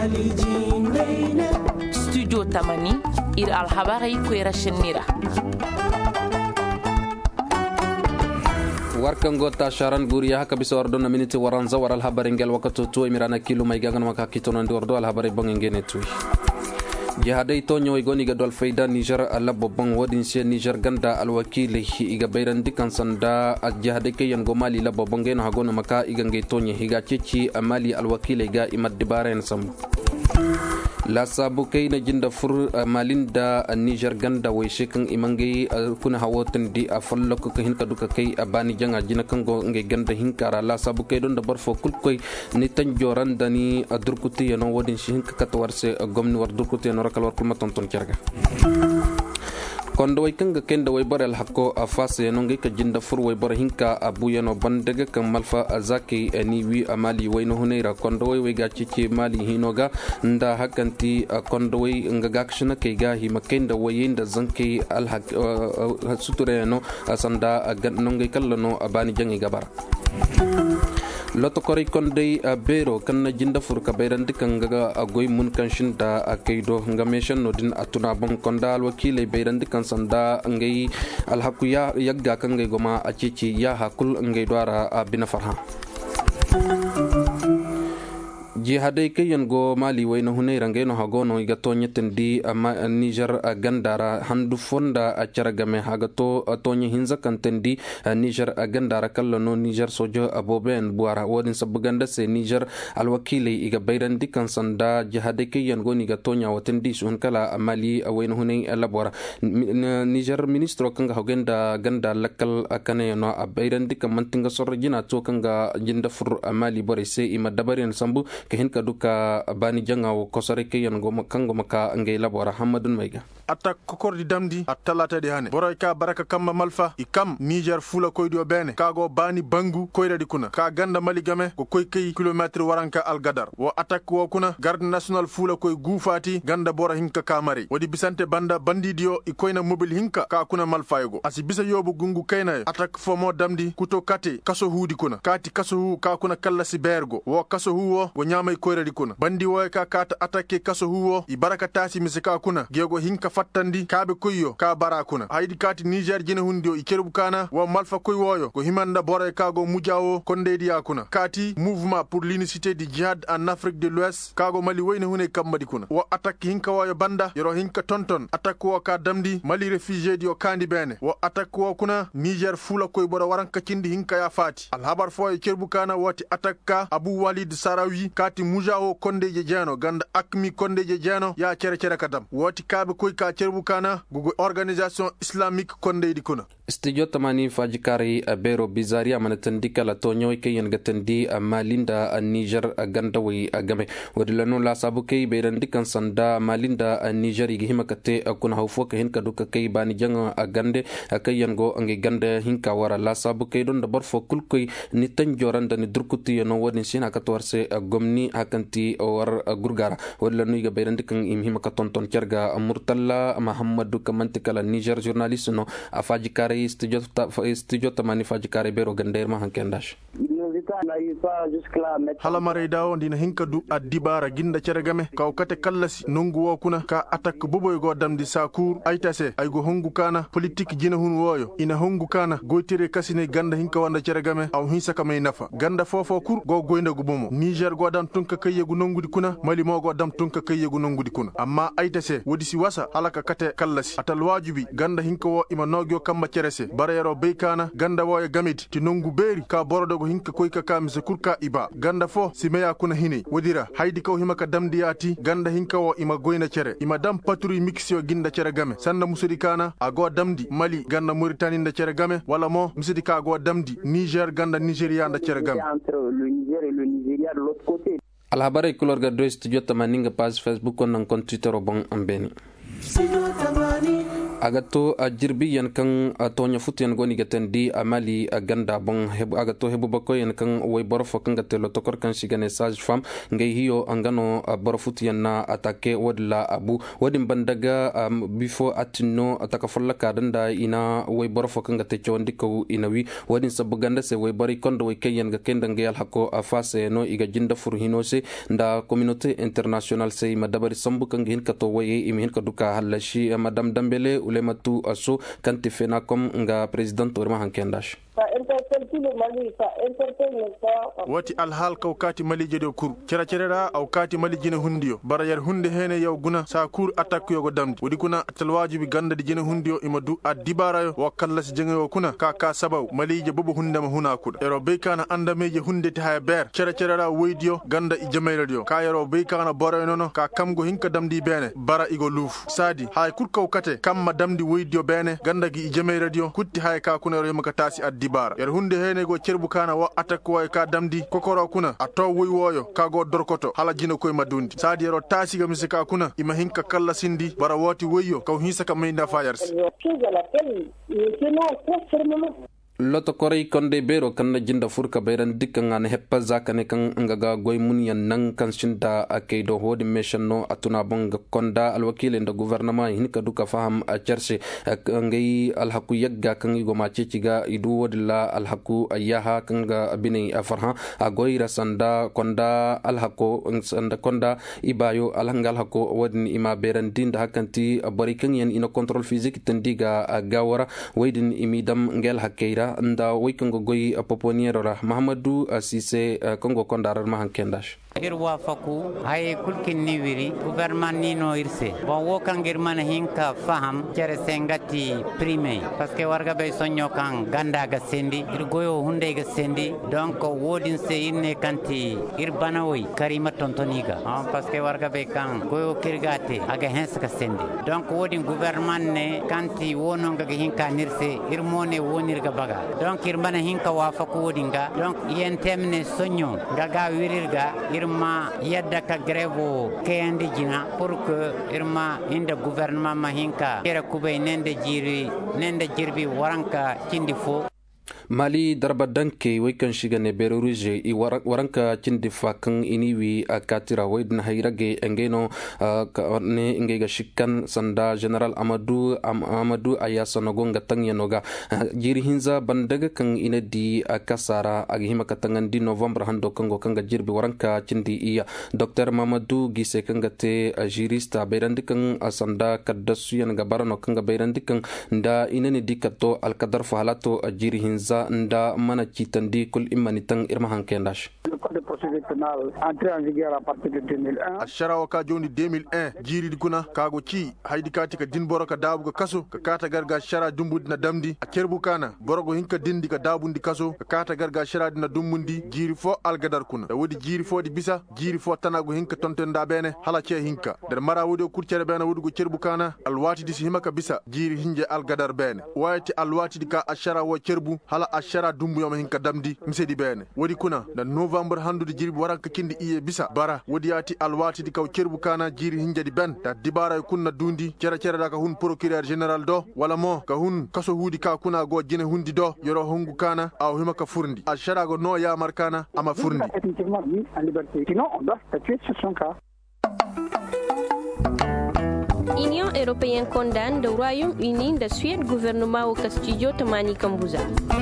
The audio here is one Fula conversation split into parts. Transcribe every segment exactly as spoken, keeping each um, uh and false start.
studio tamani ir alhabari kwera shenira warkan gota sharan guriya haka bisa wardo na miniti waranza waral habari ngel wakato tu emirana kilu mai gagan maka kitono ndordo al habari bangengene tu jihadai tonyo igoni ga dol faida Niger alla bobban wadin se Niger ganda al wakili iga bayran dikan sanda a jihadai kayan go Mali la bobban geno hagono maka igange tonye higa ceci Mali al wakili ga imad dibaren sam la sabu kai na jinda fur malinda Niger ganda wai shekan imangai kuna hawotin di a fallako ka hinka duka kai a bani janga jina kango ngai ganda hinkara la sabu kai don da barfo kulkoi ni tan joran da ni a durkuti yano wadin shi hinka katwarse gomni war durkuti yano rakal war kulma tonton kerga kondo way kanga kenda way baral hakko a fase no ngai ka jinda fur way bar hinka abu yano bandega kan malfa azaki ani wi amali way no huneira kondo way way gaci ce mali hinoga nda hakanti kondo way nga gakshina kai ga hi makenda way inda zanke al hak suture no asanda no ngai kallano abani jangi gabara loto kori konde bero kan na jinda fur ka bayran dikan ga agoy mun kan shinda akaido ngameshan no din atuna bon konda al wakile bayran dikan sanda ngai al hakuya yagga kan ngai goma a cici ya hakul ngai dwara bina farha jihadai kayan go Mali way no hunay rangay no hagono igato nyeten di ama Niger gandara handu fonda a charagame hagato tonye hinza kantendi Niger gandara kallo no Niger sojo aboben buara wadin sabuganda se Niger alwakili iga bayran dikan sanda jihadai kayan go niga tonya watendi sun kala Mali way no hunay labora Niger ministro kanga hogenda ganda lakal akane no bayran dikan mantinga sorjina to kanga jinda fur Mali bore se ima dabarin sambu hinka duka bani janga wo kosare ke yan go kango maka ngay labora hamadun mayga attaque kokordi damdi atalata de hane boroy ka baraka kamma malfa ikam Niger fula koydo bene kago bani bangu koyda di kuna ka ganda Mali game ko koy kay kilometre waranka al gadar wo attaque wo kuna garde national fula koy gufati ganda bora hinka kamari wodi bisante banda bandidio i koyna mobile hinka ka kuna malfaygo asi bisa yobu gungu kayna attaque fo mo damdi kuto kate kaso hudi kuna kati kaso hu ka kuna kala sibergo wo kaso hu wo wo nyama koyra di kuna bandi wo ka kata attaque kaso hu wo i baraka tasi misika kuna gego hinka fattandi kaabe koyyo ka bara kuna aydi kati Niger jine hundio i kerubu kana wo malfa koy woyo ko himanda bore kago mujawo kondedi yakuna kati mouvement pour l'unicité du djihad en Afrique de l'Ouest kago Mali wayne hune kamadi kuna wo attaque hinka woyo banda yoro hinka tonton attaque wo ka damdi Mali réfugié dio kandi bene wo attaque wo kuna Niger fula koy bora waranka kindi hinka ya fati al habar fo e kerubu kana woti attaque ka Abu Walid Sarawi kati mujawo kondeje jeno ganda akmi kondeje jeno ya cere cere kadam woti kaabe koy ka kerubu kana gugu organisation islamique konde di kuna studio tamani fajikari bero bizaria manatandi kala tonyo kayen gatandi malinda Niger gandawi game wadilano la sabu kay beyrandi kan sanda malinda Niger gi himakate kuna hawfo ka hin kaduka kay bani janga gande kayen go angi gande hinka wara la sabu kay don da barfo kulkoy ni tanjoranda ni durkuti no wadin sina katwarse gomni akanti war gurgara wadilano ga beyrandi kan im himakaton ton cerga murtalla Muhammadu kamantikala Niger journaliste no afajikari studio studio tamani fajikari bero gander ma hankendash hala mare dawo ndina hinka du addibara ginda ceregame kaw kate kallasi nongu wo kuna ka attaque boboy go damdi sakur aytase ay go hongu kana politique jina hun woyo ina hongu kana goytere kasine ganda hinka wanda ceregame aw hinsa kamay nafa ganda fofo kur go goynda gu bomo Niger go dam tunka kayegu nongudi kuna Mali mo go dam tunka kayegu nongudi kuna amma aytase wodi si wasa halaka kate kallasi atal wajibi ganda hinka wo ima nogyo kamba cerese barayero beykana ganda wo e gamidi ti nongu beri ka borodo go hinka koy ka kamise kurka iba ganda fo simeya kuna hine wodira haydi kaw himaka damdi yati ganda hinka wo ima goyna cere ima dam paturi mixio ginda cere game sanda musudi kana ago damdi Mali ganda Mauritanie nda cere game wala mo musudi ka go damdi Niger ganda Nigeria nda cere game alhabare kulor ga studio tamaninga page Facebook on nan kon Twitter bon ambeni agato a jirbi yan kan tonya futian goni gaten di amali ganda bon heb agato hebu bako yan kan way borfo kan gatelo tokor kan sigane sage fam ngay hiyo angano borfutian na atake wadla abu wadin bandaga um, before atino ataka follaka danda ina way borfo kan gatte chondi ko inawi wadin sabuganda se way bari kondo way kayen ga kenda ngel hako afase no iga jinda furhino se nda communauté international se madabari sambu kan hin kato way imin ka duka halashi madam dambele ulematu aso kanti fena kom nga president orma hankendash wati alhal kaw kati mali jedo kur cera cerera aw kati mali jine hundiyo bara yar hunde hene yaw guna sa kur attaque yogo damdi wodi kuna tal wajibi ganda di jine hundiyo imadu adibara yo wakalla si jenge yo kuna ka ka sabaw mali je bobo hunde ma huna kuda ero be kana anda meje hunde ti hay ber cera cerera weydiyo ganda i jamayradio ka yaro be kana boro nono ka kamgo hinka damdi bene bara igo luf sadi hay kur kaw kate kamma damdi weydiyo bene ganda gi i jamayradio kutti hay ka kuna ro maka tasi adibara yar hunde hene go cerbu kana wa attaque way ka damdi kokoro kuna ato woy woyo kago dorkoto hala jino koy madundi sadi ero tasi ga misika kuna ima hinka kala sindi bara woti woyo kaw hisa ka mayda fayars loto koray konde bero kan jinda furka bayran dikkan an heppa zakane kan ngaga goy munyan nan kan shinda akeido hodi meshanno atuna bonga konda alwakile nda gouvernement hin ka duka faham a cherche ngay alhaku yagga kan igo ma ceciga idu wodilla alhaku ayaha kan ga bini farha agoy rasanda konda alhako sanda konda ibayo alhangal hako wadni ima beran dinda hakanti barikan yen ino control physique tendiga gawara waydin imidam ngel hakeira nda wikongo goyi poponiero ra Mahamadou Cissé kongo kondarar ma hankendash irwa faku hay kulkin ni wiri gouvernement ni no irse bon wo kan germana hinka faham cere sengati prime parce que warga be sonyo kan ganda ga sendi ir goyo hunde ga sendi donc wodin se inne kanti ir banawi karima tontoniga ah parce que warga be kan goyo kirgate aga hens ga sendi donc wodin gouvernement ne kanti wono ga hinka nirse ir mone wonir ga baga donc ir bana hinka wa faku wodinga donc yen temne sonyo gaga wirirga ma yadda ka grève kayandi jina pour que irma inda gouvernement ma hinka kera kubay nende jiri nende jirbi waranka cindi fo mali darba danke wekan shigane beroruje i waranka cindi fakan iniwi akatira wedna hayrage engeno ne ingega shikkan sanda general amadou amadou ayasano gonga tangyanoga jiri hinza bandaga kan inadi akasara agihima katangan di november hando kango kanga jirbi waranka cindi iya dr mamadou gise kanga te jurista berandikan sanda kaddasu yan gabarano kanga berandikan nda inani dikato alkadar fahalato jiri hinza nda mana citandi kul imanitan irma hankendash le code de procédure pénale entré en vigueur à partir de deux mille un ashara waka joni deux mille un jiri dikuna kago ci haydi kati ka din boroka dabu ka kaso ka kata garga shara dumbudi na damdi a kerbu kana borogo hinka dindi ka dabundi kaso ka kata garga shara dina dummundi jiri fo algadar kuna da wodi jiri fo di bisa jiri fo tanago hinka tontonda bene hala ce hinka der mara wodi kurcere bene wodi go kerbu kana alwati disi himaka bisa jiri hinje algadar bene wayati alwati dika ashara wo kerbu hala ashara dumbu yoma hinka damdi misedi bene wodi kuna da november handude jirbi waranka kindi iye bisa bara wodi yati alwati di kaw kerbu kana jiri hinjadi ben da dibara kunna dundi cera cera da ka hun procureur général do wala mo ka hun kaso hudi ka kuna go jine hundi do yoro hungu kana aw hima ka furndi ashara go no ya markana ama furndi effectivement mis en liberté sinon on doit statuer sur son cas. Union européenne condamne le Royaume-Uni de Suède gouvernement au Castillo Tamani Kambuza.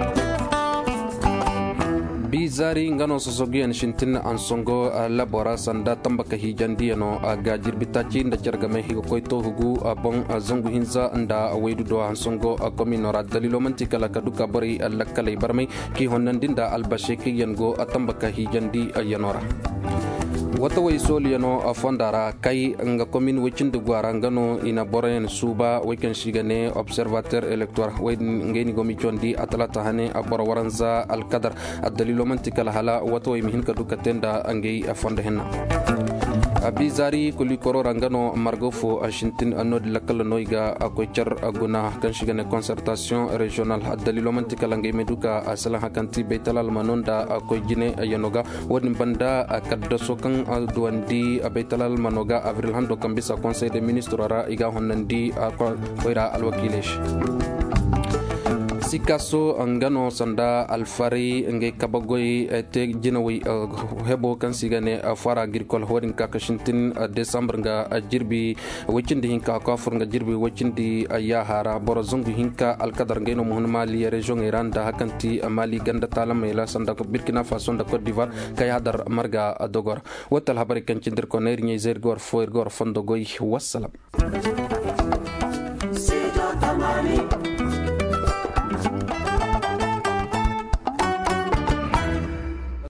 bizari ngano sosogian shintin ansongo labora sanda tambaka hijandi no aga jirbitachi nda jargame higo koito hugu abong zongu hinza nda weidu do ansongo kominora dalilo mantikala kaduka bari lakale barmai ki honnandinda albasheki yango atambaka hijandi yanora wata way soliyano a fondara kai nga commune wicinde gwara ngano ina boren suba weekend shigane observateur electoral way ngeni gomi chondi atalata hane abora waranza al qadar adalilo mantikala hala wata way mihin ka dukatenda angei a fonda henna abizari kuli korora ngano margofo ashintin anod lakal noiga akochar aguna kan shigane concertation regional dalilo mantika langai meduka asala hakanti beitalal manonda akojine yanoga wodin banda kadda sokan duandi beitalal manoga avril hando kambisa conseil des ministres ara iga honnandi koira alwakilesh sikaso ngano sanda alfari nge kabagoy te jinawi hebo kan sigane fara agricole hodin ka kashintin december nga jirbi wacindi hinka ka fur nga jirbi wacindi yahara borazungu hinka alkadar ngeno mohon mali region iran da hakanti mali ganda talamela sanda burkina faso da cote d'ivoire kay hadar marga dogor watal habari kan cindir ko ner nyi zer gor foir gor fondo goy wassalam.